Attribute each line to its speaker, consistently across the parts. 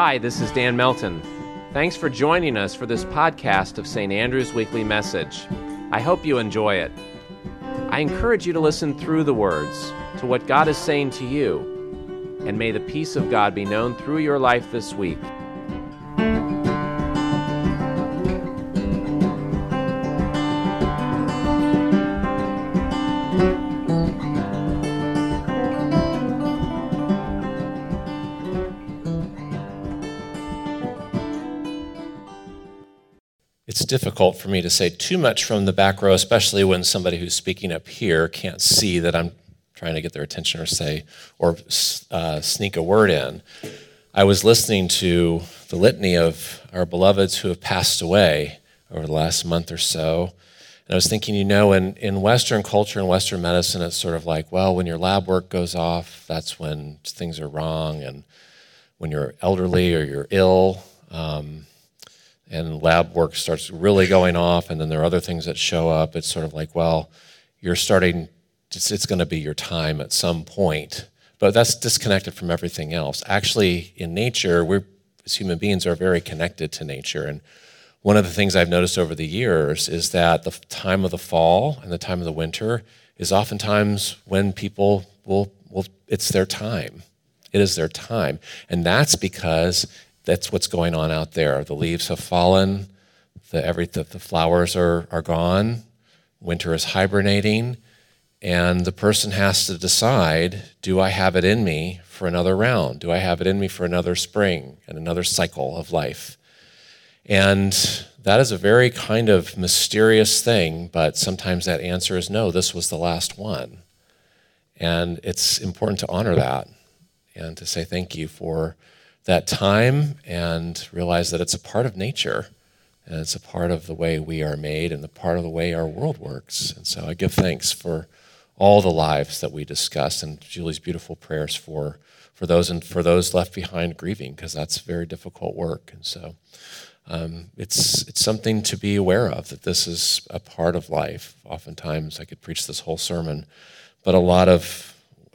Speaker 1: Hi, this is Dan Melton. Thanks for joining us for this podcast of St. Andrew's Weekly Message. I hope you enjoy it. I encourage you to listen through the words to what God is saying to you, and may the peace of God be known through your life this week.
Speaker 2: It's difficult for me to say too much from the back row, especially when somebody who's speaking up here can't see that I'm trying to get their attention or sneak a word in. I was listening to the litany of our beloveds who have passed away over the last month or so, and I was thinking, in Western culture and Western medicine, it's sort of like, well, when your lab work goes off, that's when things are wrong, and when you're elderly or you're ill, and lab work starts really going off, and then there are other things that show up. It's sort of like, well, it's going to be your time at some point. But that's disconnected from everything else. Actually, in nature, we as human beings are very connected to nature. And one of the things I've noticed over the years is that the time of the fall and the time of the winter is oftentimes when people it's their time. It is their time. And that's because that's what's going on out there. The leaves have fallen, the flowers are gone, winter is hibernating, and the person has to decide, do I have it in me for another round? Do I have it in me for another spring and another cycle of life? And that is a very kind of mysterious thing, but sometimes that answer is no, this was the last one. And it's important to honor that and to say thank you for that time and realize that it's a part of nature and it's a part of the way we are made and the part of the way our world works. And so I give thanks for all the lives that we discussed and Julie's beautiful prayers for those and for those left behind grieving, because that's very difficult work. And so it's something to be aware of, that this is a part of life. Oftentimes I could preach this whole sermon, but a lot of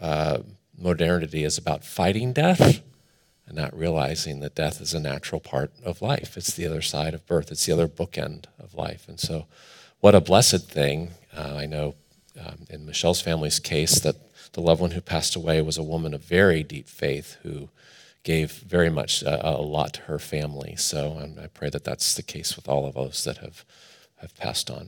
Speaker 2: modernity is about fighting death and not realizing that death is a natural part of life. It's the other side of birth. It's the other bookend of life. And so what a blessed thing. I know in Michelle's family's case that the loved one who passed away was a woman of very deep faith who gave very much a lot to her family. So I pray that that's the case with all of us that have passed on.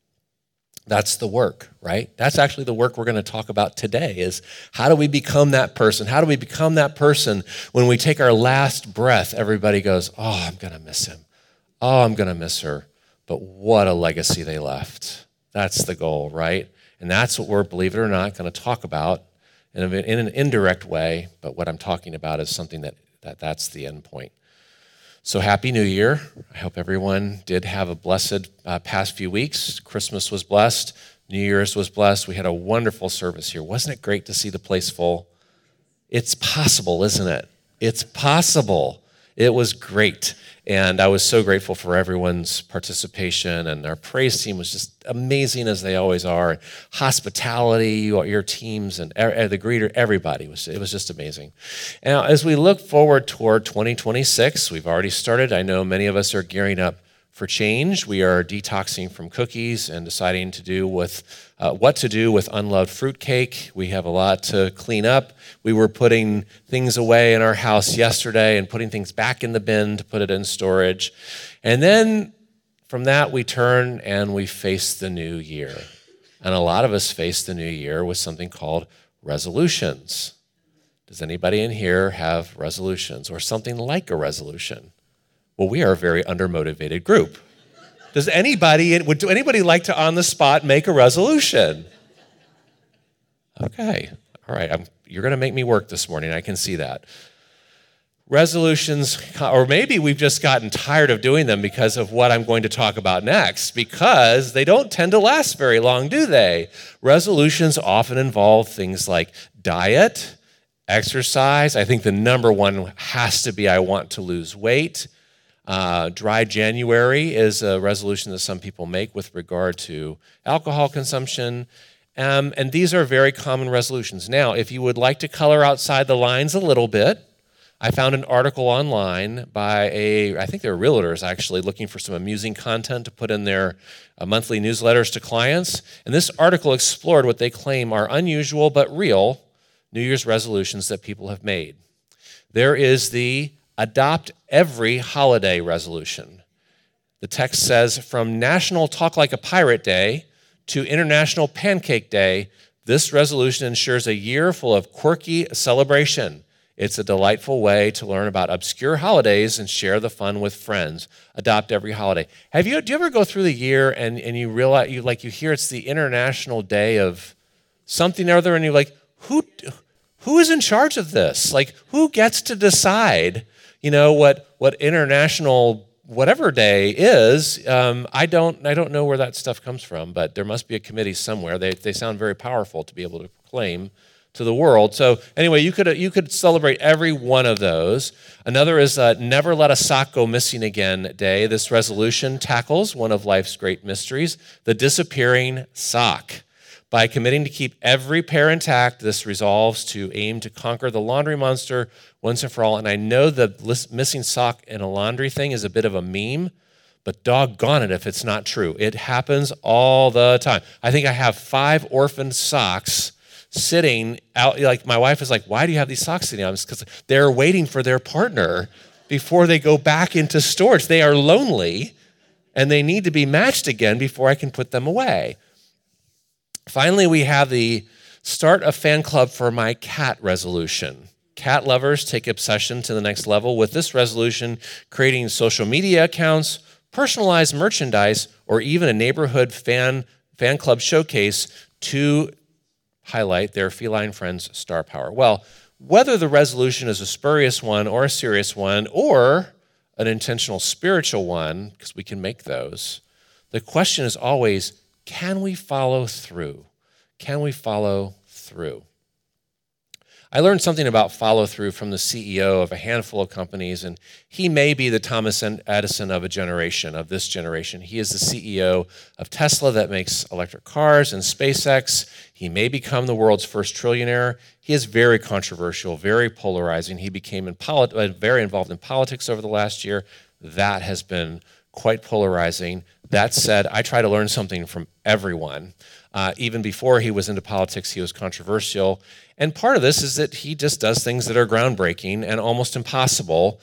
Speaker 2: That's the work, right? That's actually the work we're going to talk about today, is how do we become that person? How do we become that person when we take our last breath? Everybody goes, oh, I'm going to miss him. Oh, I'm going to miss her. But what a legacy they left. That's the goal, right? And that's what we're, believe it or not, going to talk about in an indirect way. But what I'm talking about is something that's the end point. So Happy New Year. I hope everyone did have a blessed past few weeks. Christmas was blessed. New Year's was blessed. We had a wonderful service here. Wasn't it great to see the place full? It's possible, isn't it? It's possible. It was great. And I was so grateful for everyone's participation, and our praise team was just amazing, as they always are. Hospitality, your teams, and the greeter, everybody. It was just amazing. Now, as we look forward toward 2026, we've already started. I know many of us are gearing up for change. We are detoxing from cookies and deciding to do with what to do with unloved fruitcake. We have a lot to clean up. We were putting things away in our house yesterday and putting things back in the bin to put it in storage. And then from that, we turn and we face the new year. And a lot of us face the new year with something called resolutions. Does anybody in here have resolutions or something like a resolution? Well, we are a very undermotivated group. Would anybody like to on the spot make a resolution? Okay, all right, you're going to make me work this morning, I can see that. Resolutions, or maybe we've just gotten tired of doing them because of what I'm going to talk about next, because they don't tend to last very long, do they? Resolutions often involve things like diet, exercise. I think the number one has to be I want to lose weight. Dry January is a resolution that some people make with regard to alcohol consumption. And these are very common resolutions. Now, if you would like to color outside the lines a little bit, I found an article online by I think they're realtors actually, looking for some amusing content to put in their monthly newsletters to clients. And this article explored what they claim are unusual but real New Year's resolutions that people have made. There is the Adopt Every Holiday resolution. The text says, from National Talk Like a Pirate Day to International Pancake Day, this resolution ensures a year full of quirky celebration. It's a delightful way to learn about obscure holidays and share the fun with friends. Adopt every holiday. Do you ever go through the year and you realize, you hear it's the International Day of something or other, and you're like, who is in charge of this? Like, who gets to decide, what International whatever day is? I don't know where that stuff comes from, but there must be a committee somewhere. They sound very powerful to be able to proclaim to the world. So anyway, you could celebrate every one of those. Another is Never Let a Sock Go Missing Again Day. This resolution tackles one of life's great mysteries, the disappearing sock. By committing to keep every pair intact, this resolves to aim to conquer the laundry monster once and for all. And I know the missing sock in a laundry thing is a bit of a meme, but doggone it if it's not true. It happens all the time. I think I have 5 orphaned socks sitting out. Like, my wife is like, why do you have these socks sitting out? It's because they're waiting for their partner before they go back into storage. They are lonely, and they need to be matched again before I can put them away. Finally, we have the Start a Fan Club for My Cat resolution. Cat lovers take obsession to the next level with this resolution, creating social media accounts, personalized merchandise, or even a neighborhood fan club showcase to highlight their feline friends' star power. Well, whether the resolution is a spurious one or a serious one or an intentional spiritual one, because we can make those, the question is always, can we follow through? Can we follow through? I learned something about follow through from the CEO of a handful of companies, and he may be the Thomas Edison of this generation. He is the CEO of Tesla that makes electric cars, and SpaceX. He may become the world's first trillionaire. He is very controversial, very polarizing. He became very involved in politics over the last year. That has been quite polarizing. That said, I try to learn something from everyone. Even before he was into politics, he was controversial. And part of this is that he just does things that are groundbreaking and almost impossible.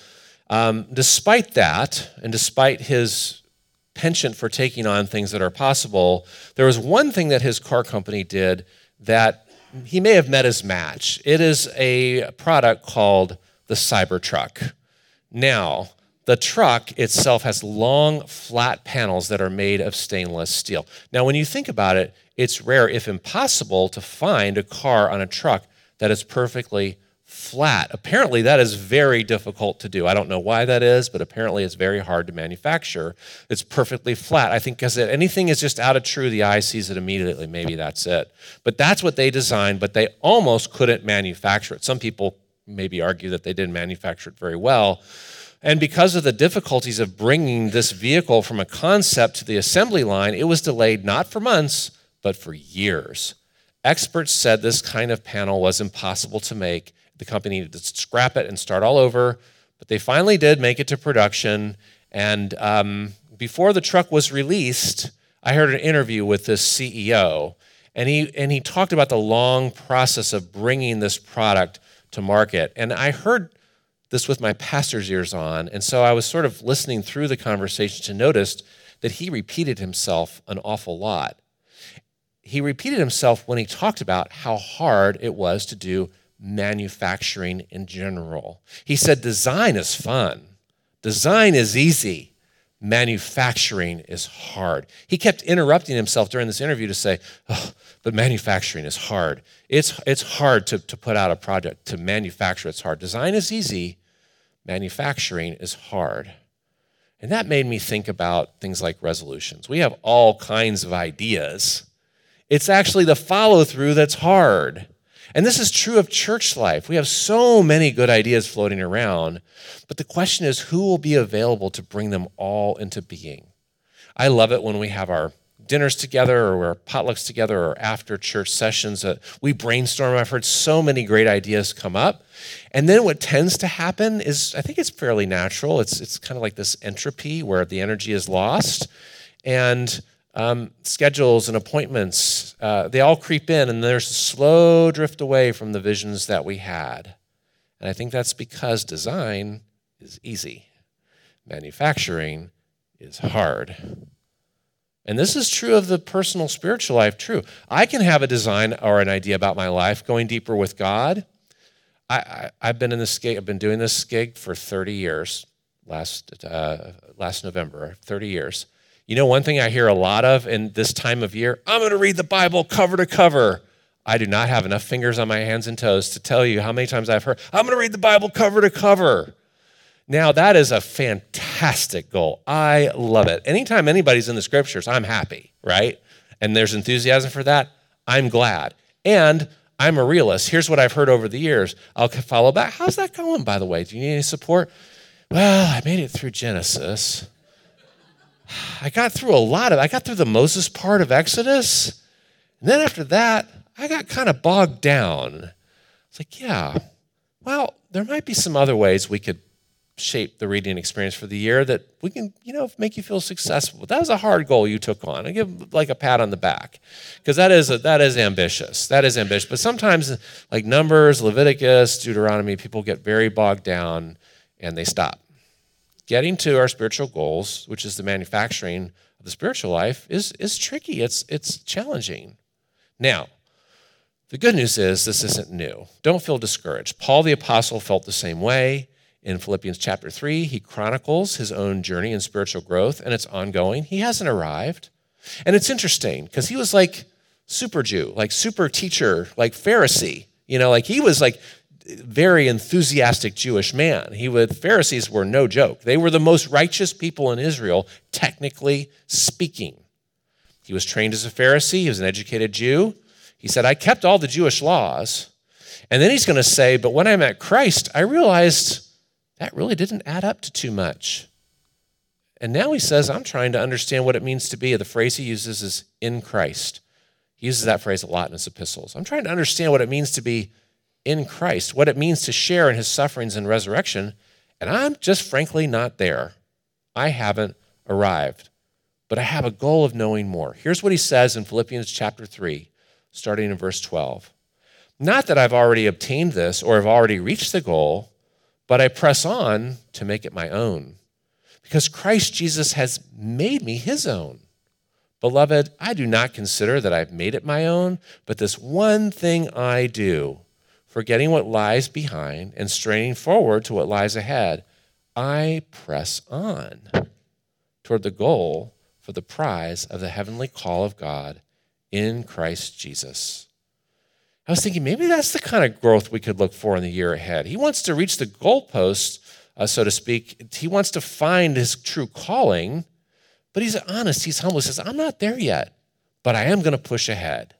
Speaker 2: Despite that, and despite his penchant for taking on things that are possible, there was one thing that his car company did that he may have met his match. It is a product called the Cybertruck. Now, the truck itself has long, flat panels that are made of stainless steel. Now, when you think about it, it's rare, if impossible, to find a car on a truck that is perfectly flat. Apparently, that is very difficult to do. I don't know why that is, but apparently it's very hard to manufacture. It's perfectly flat. I think because anything is just out of true, the eye sees it immediately. Maybe that's it. But that's what they designed, but they almost couldn't manufacture it. Some people maybe argue that they didn't manufacture it very well. And because of the difficulties of bringing this vehicle from a concept to the assembly line, it was delayed not for months, but for years. Experts said this kind of panel was impossible to make. The company needed to scrap it and start all over, but they finally did make it to production. And before the truck was released, I heard an interview with this CEO, and he talked about the long process of bringing this product to market. And I heard this with my pastor's ears on, and so I was sort of listening through the conversation to notice that he repeated himself an awful lot. He repeated himself when he talked about how hard it was to do manufacturing in general. He said, design is fun. Design is easy. Manufacturing is hard. He kept interrupting himself during this interview to say, but manufacturing is hard. It's hard to put out a project. To manufacture, it's hard. Design is easy. Manufacturing is hard. And that made me think about things like resolutions. We have all kinds of ideas. It's actually the follow-through that's hard. And this is true of church life. We have so many good ideas floating around, but the question is, who will be available to bring them all into being? I love it when we have our dinners together or we're potlucks together or after church sessions, we brainstorm. I've heard so many great ideas come up. And then what tends to happen is, I think it's fairly natural. It's kind of like this entropy where the energy is lost. And schedules and appointments, they all creep in, and there's a slow drift away from the visions that we had. And I think that's because design is easy. Manufacturing is hard. And this is true of the personal spiritual life, true. I can have a design or an idea about my life going deeper with God. I've been in this gig, I've been doing this gig for 30 years, last November, 30 years. You know, one thing I hear a lot of in this time of year, I'm going to read the Bible cover to cover. I do not have enough fingers on my hands and toes to tell you how many times I've heard, I'm going to read the Bible cover to cover. Now, that is a fantastic goal. I love it. Anytime anybody's in the scriptures, I'm happy, right? And there's enthusiasm for that, I'm glad. And I'm a realist. Here's what I've heard over the years. I'll follow back. How's that going, by the way? Do you need any support? Well, I made it through Genesis. I got through I got through the Moses part of Exodus. And then after that, I got kind of bogged down. It's like, yeah, well, there might be some other ways we could shape the reading experience for the year that we can, make you feel successful. That was a hard goal you took on. I give like a pat on the back because that is ambitious. That is ambitious. But sometimes like Numbers, Leviticus, Deuteronomy, people get very bogged down and they stop. Getting to our spiritual goals, which is the manufacturing of the spiritual life, is tricky. It's challenging. Now, the good news is this isn't new. Don't feel discouraged. Paul the Apostle felt the same way. In Philippians chapter 3, he chronicles his own journey in spiritual growth, and it's ongoing. He hasn't arrived. And it's interesting because he was like super Jew, like super teacher, like Pharisee. Like he was like very enthusiastic Jewish man. Pharisees were no joke. They were the most righteous people in Israel, technically speaking. He was trained as a Pharisee. He was an educated Jew. He said, I kept all the Jewish laws. And then he's going to say, but when I met Christ, I realized that really didn't add up to too much. And now he says, I'm trying to understand what it means to be. The phrase he uses is in Christ. He uses that phrase a lot in his epistles. I'm trying to understand what it means to be in Christ, what it means to share in his sufferings and resurrection, and I'm just frankly not there. I haven't arrived, but I have a goal of knowing more. Here's what he says in Philippians chapter 3, starting in verse 12. Not that I've already obtained this or have already reached the goal, but I press on to make it my own, because Christ Jesus has made me his own. Beloved, I do not consider that I've made it my own, but this one thing I do, forgetting what lies behind and straining forward to what lies ahead, I press on toward the goal for the prize of the heavenly call of God in Christ Jesus. I was thinking maybe that's the kind of growth we could look for in the year ahead. He wants to reach the goalpost, so to speak. He wants to find his true calling, but he's honest, he's humble. He says, I'm not there yet, but I am going to push ahead.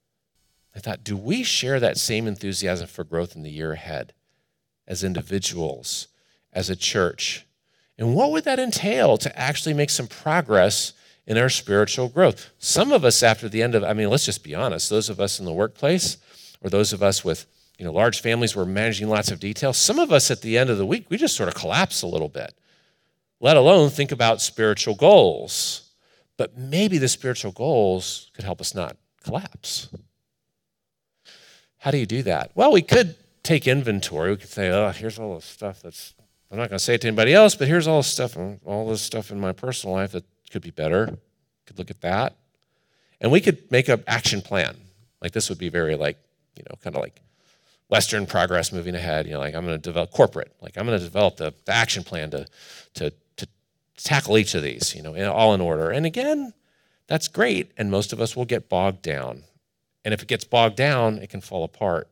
Speaker 2: I thought, do we share that same enthusiasm for growth in the year ahead as individuals, as a church? And what would that entail to actually make some progress in our spiritual growth? Some of us after the end of, let's just be honest, those of us in the workplace or those of us with large families, we're managing lots of details. Some of us at the end of the week, we just sort of collapse a little bit, let alone think about spiritual goals. But maybe the spiritual goals could help us not collapse. How do you do that? Well, we could take inventory. We could say, here's all the stuff that's, I'm not going to say it to anybody else, but here's all this stuff in my personal life that could be better. Could look at that. And we could make an action plan. Like this would be very kind of like Western progress moving ahead. Like I'm going to develop corporate. Like I'm going to develop the action plan to tackle each of these, all in order. And again, that's great. And most of us will get bogged down. And if it gets bogged down, it can fall apart.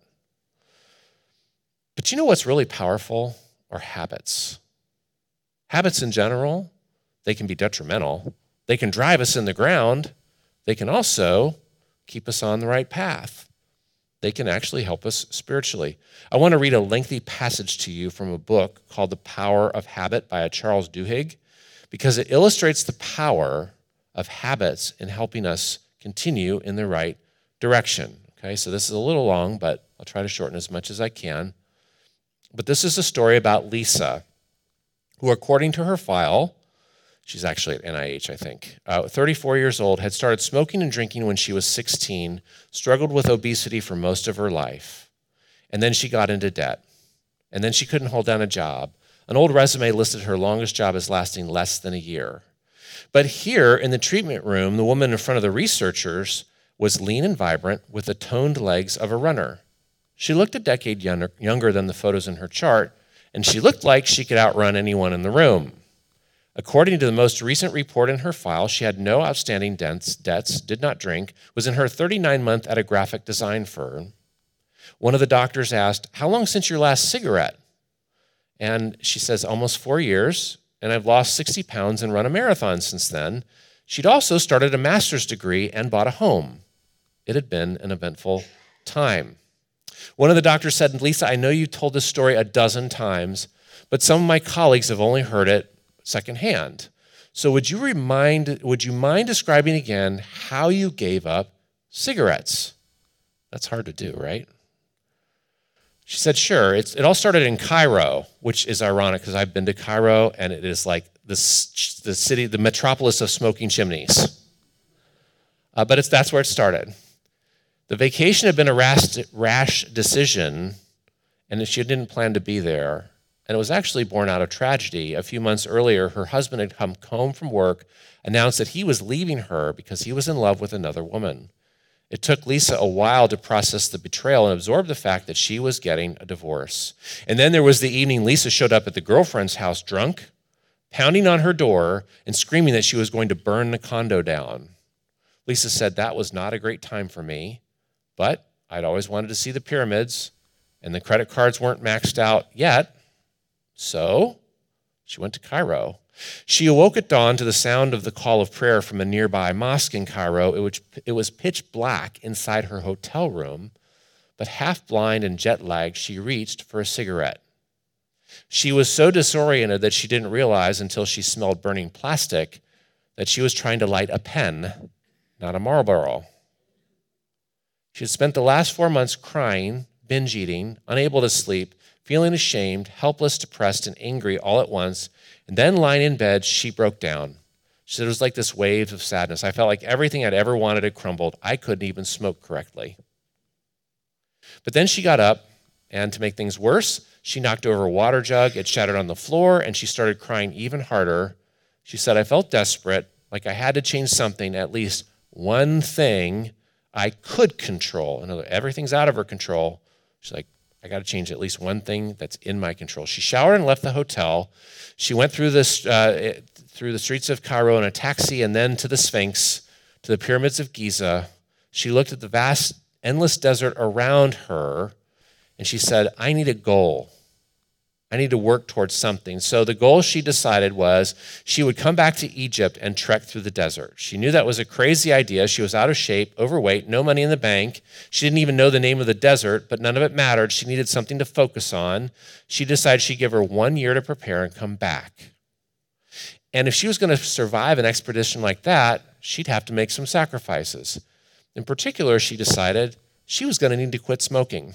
Speaker 2: But you know what's really powerful are habits. Habits in general, they can be detrimental. They can drive us in the ground. They can also keep us on the right path. They can actually help us spiritually. I want to read a lengthy passage to you from a book called The Power of Habit by Charles Duhigg, because it illustrates the power of habits in helping us continue in the right direction. Okay, so this is a little long, but I'll try to shorten as much as I can. But this is a story about Lisa, who, according to her file, she's actually at NIH, I think, 34 years old, had started smoking and drinking when she was 16, struggled with obesity for most of her life, and then she got into debt. And then she couldn't hold down a job. An old resume listed her longest job as lasting less than a year. But here in the treatment room, the woman in front of the researchers was lean and vibrant with the toned legs of a runner. She looked a decade younger than the photos in her chart, and she looked like she could outrun anyone in the room. According to the most recent report in her file, she had no outstanding debts, did not drink, was in her 39th at a graphic design firm. One of the doctors asked, "How long since your last cigarette?" And she says, "Almost 4 years, and I've lost 60 pounds and run a marathon since then." She'd also started a master's degree and bought a home. It had been an eventful time. One of the doctors said, "Lisa, I know you told this story a dozen times, but some of my colleagues have only heard it secondhand. So would you mind describing again how you gave up cigarettes?" That's hard to do, right? She said, "Sure. It all started in Cairo," which is ironic because I've been to Cairo, and it is like the city, the metropolis of smoking chimneys. But that's where it started. The vacation had been a rash decision, and she didn't plan to be there. And it was actually born out of tragedy. A few months earlier, her husband had come home from work, announced that he was leaving her because he was in love with another woman. It took Lisa a while to process the betrayal and absorb the fact that she was getting a divorce. And then there was the evening Lisa showed up at the girlfriend's house drunk, pounding on her door and screaming that she was going to burn the condo down. Lisa said, "That was not a great time for me, but I'd always wanted to see the pyramids, and the credit cards weren't maxed out yet. So she went to Cairo. She awoke at dawn to the sound of the call of prayer from a nearby mosque in Cairo. It was pitch black inside her hotel room, but half blind and jet lagged, she reached for a cigarette. She was so disoriented that she didn't realize until she smelled burning plastic that she was trying to light a pen, not a Marlboro. She had spent the last 4 months crying, binge eating, unable to sleep, feeling ashamed, helpless, depressed, and angry all at once. And then lying in bed, she broke down. She said it was like this wave of sadness. I felt like everything I'd ever wanted had crumbled. I couldn't even smoke correctly. But then she got up, and to make things worse, she knocked over a water jug. It shattered on the floor, and she started crying even harder. She said, I felt desperate, like I had to change something, at least one thing I could control. In other words, everything's out of her control. She's like, I got to change at least one thing that's in my control. She showered and left the hotel. She went through the streets of Cairo in a taxi and then to the Sphinx, to the pyramids of Giza. She looked at the vast, endless desert around her, and she said, I need a goal. I need to work towards something. So the goal she decided was she would come back to Egypt and trek through the desert. She knew that was a crazy idea. She was out of shape, overweight, no money in the bank. She didn't even know the name of the desert, but none of it mattered. She needed something to focus on. She decided she'd give her 1 year to prepare and come back. And if she was going to survive an expedition like that, she'd have to make some sacrifices. In particular, she decided she was going to need to quit smoking.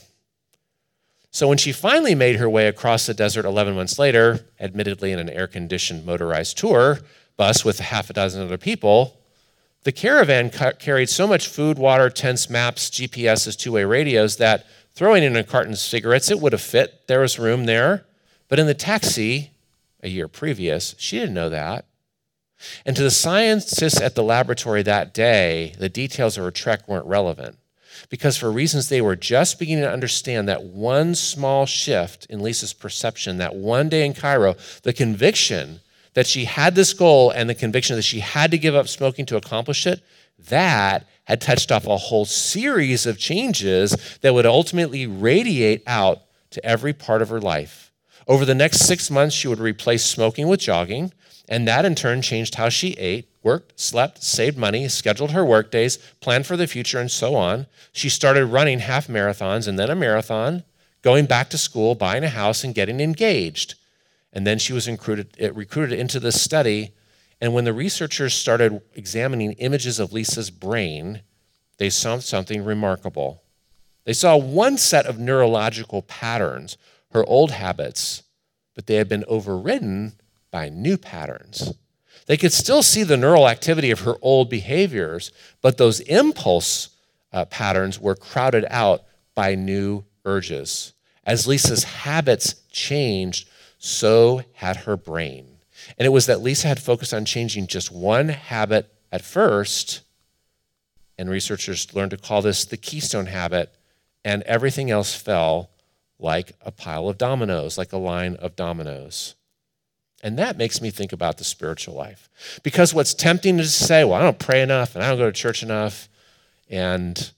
Speaker 2: So when she finally made her way across the desert 11 months later, admittedly in an air-conditioned motorized tour bus with half a dozen other people, the caravan carried so much food, water, tents, maps, GPSs, two-way radios that throwing in a carton of cigarettes, it would have fit. There was room there. But in the taxi, a year previous, she didn't know that. And to the scientists at the laboratory that day, the details of her trek weren't relevant, because for reasons they were just beginning to understand, that one small shift in Lisa's perception, that one day in Cairo, the conviction that she had this goal and the conviction that she had to give up smoking to accomplish it, that had touched off a whole series of changes that would ultimately radiate out to every part of her life. Over the next 6 months, she would replace smoking with jogging, and that in turn changed how she ate, worked, slept, saved money, scheduled her work days, planned for the future, and so on. She started running half marathons and then a marathon, going back to school, buying a house, and getting engaged. And then she was recruited into this study, And when the researchers started examining images of Lisa's brain, they saw something remarkable. They saw one set of neurological patterns, her old habits, but they had been overridden by new patterns. They could still see the neural activity of her old behaviors, but those impulse patterns were crowded out by new urges. As Lisa's habits changed, so had her brain. And it was that Lisa had focused on changing just one habit at first, and researchers learned to call this the keystone habit, and everything else fell like a pile of dominoes, like a line of dominoes. And that makes me think about the spiritual life. Because what's tempting is to say, well, I don't pray enough, and I don't go to church enough, and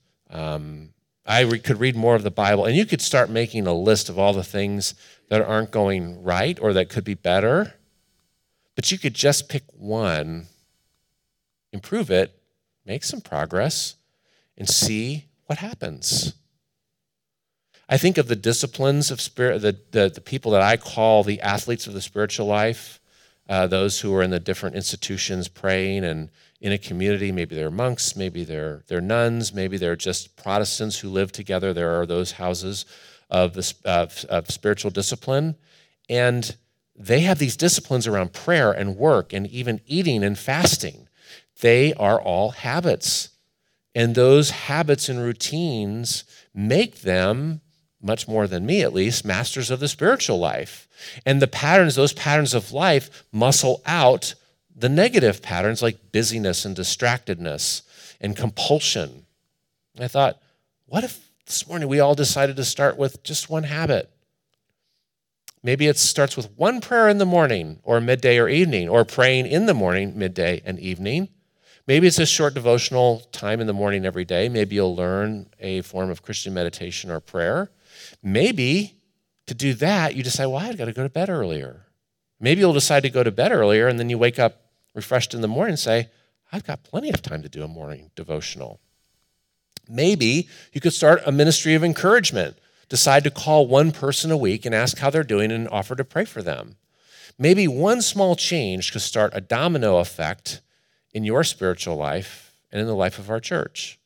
Speaker 2: could read more of the Bible. And you could start making a list of all the things that aren't going right or that could be better. But you could just pick one, improve it, make some progress, and see what happens. I think of the disciplines of spirit, the people that I call the athletes of the spiritual life, those who are in the different institutions praying and in a community. Maybe they're monks, maybe they're nuns, maybe they're just Protestants who live together. There are those houses of spiritual discipline. And they have these disciplines around prayer and work and even eating and fasting. They are all habits. And those habits and routines make them, much more than me at least, masters of the spiritual life. And those patterns of life muscle out the negative patterns like busyness and distractedness and compulsion. And I thought, what if this morning we all decided to start with just one habit? Maybe it starts with one prayer in the morning or midday or evening, or praying in the morning, midday, and evening. Maybe it's a short devotional time in the morning every day. Maybe you'll learn a form of Christian meditation or prayer. Maybe to do that, you decide, well, I've got to go to bed earlier. Maybe you'll decide to go to bed earlier, and then you wake up refreshed in the morning and say, I've got plenty of time to do a morning devotional. Maybe you could start a ministry of encouragement. Decide to call one person a week and ask how they're doing and offer to pray for them. Maybe one small change could start a domino effect in your spiritual life and in the life of our church.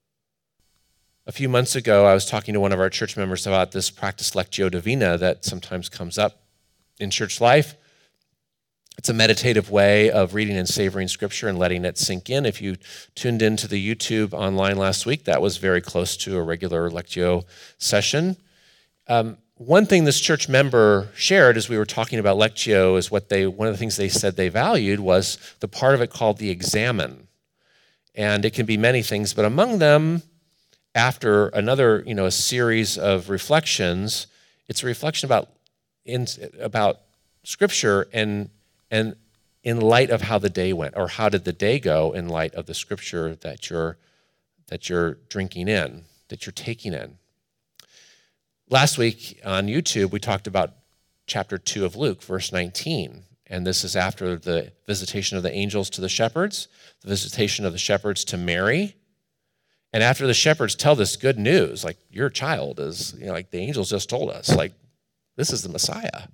Speaker 2: A few months ago, I was talking to one of our church members about this practice Lectio Divina that sometimes comes up in church life. It's a meditative way of reading and savoring Scripture and letting it sink in. If you tuned into the YouTube online last week, that was very close to a regular Lectio session. One thing this church member shared as we were talking about Lectio is one of the things they said they valued was the part of it called the examen. And it can be many things, but among them, after another, a series of reflections, it's a reflection about Scripture and in light of how the day went, or how did the day go in light of the Scripture that you're drinking in, that you're taking in. Last week on YouTube, we talked about chapter 2 of Luke, verse 19, and this is after the visitation of the angels to the shepherds, the visitation of the shepherds to Mary, and after the shepherds tell this good news, like your child is, like the angels just told us, like this is the Messiah.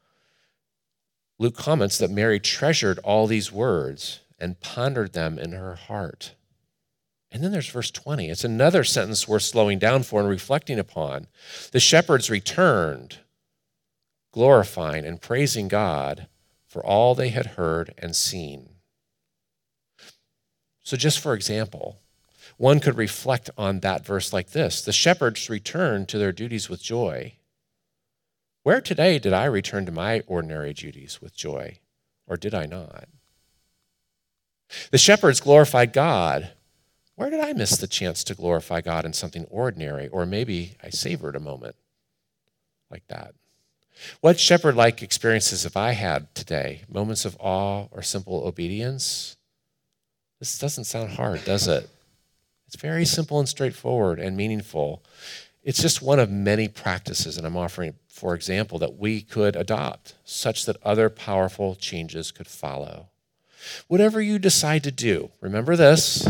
Speaker 2: Luke comments that Mary treasured all these words and pondered them in her heart. And then there's verse 20. It's another sentence worth slowing down for and reflecting upon. The shepherds returned, glorifying and praising God for all they had heard and seen. So just for example, one could reflect on that verse like this. The shepherds returned to their duties with joy. Where today did I return to my ordinary duties with joy, or did I not? The shepherds glorified God. Where did I miss the chance to glorify God in something ordinary, or maybe I savored a moment like that? What shepherd-like experiences have I had today? Moments of awe or simple obedience? This doesn't sound hard, does it? It's very simple and straightforward and meaningful. It's just one of many practices, and I'm offering, for example, that we could adopt such that other powerful changes could follow. Whatever you decide to do, remember this: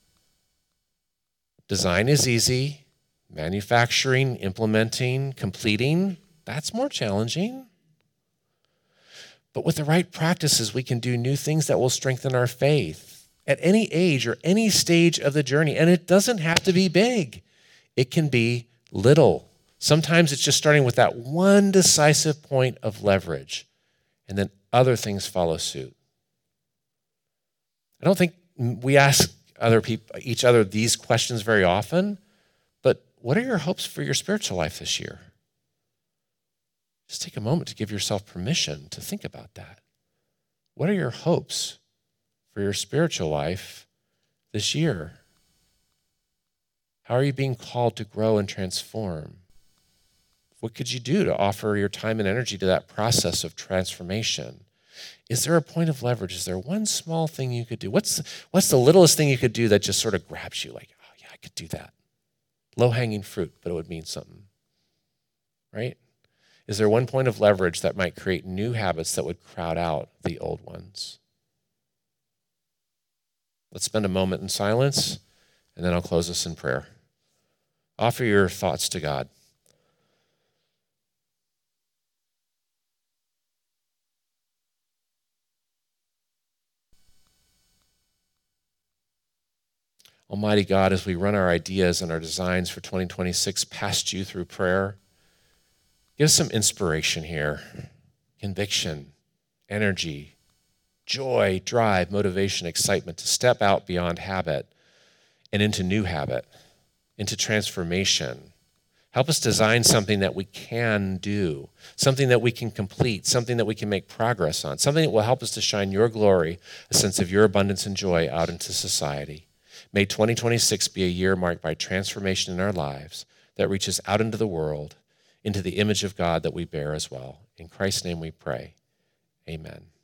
Speaker 2: design is easy, manufacturing, implementing, completing, that's more challenging. But with the right practices, we can do new things that will strengthen our faith at any age or any stage of the journey. And it doesn't have to be big. It can be little. Sometimes it's just starting with that one decisive point of leverage, and then other things follow suit. I don't think we ask each other these questions very often, but what are your hopes for your spiritual life this year? Just take a moment to give yourself permission to think about that. What are your hopes for your spiritual life this year? How are you being called to grow and transform? What could you do to offer your time and energy to that process of transformation? Is there a point of leverage? Is there one small thing you could do? What's the littlest thing you could do that just sort of grabs you like, oh yeah, I could do that? Low-hanging fruit, but it would mean something, right? Is there one point of leverage that might create new habits that would crowd out the old ones? Let's spend a moment in silence, and then I'll close us in prayer. Offer your thoughts to God. Almighty God, as we run our ideas and our designs for 2026 past you through prayer, give us some inspiration here, conviction, energy, joy, drive, motivation, excitement to step out beyond habit and into new habit, into transformation. Help us design something that we can do, something that we can complete, something that we can make progress on, something that will help us to shine your glory, a sense of your abundance and joy out into society. May 2026 be a year marked by transformation in our lives that reaches out into the world, into the image of God that we bear as well. In Christ's name we pray. Amen.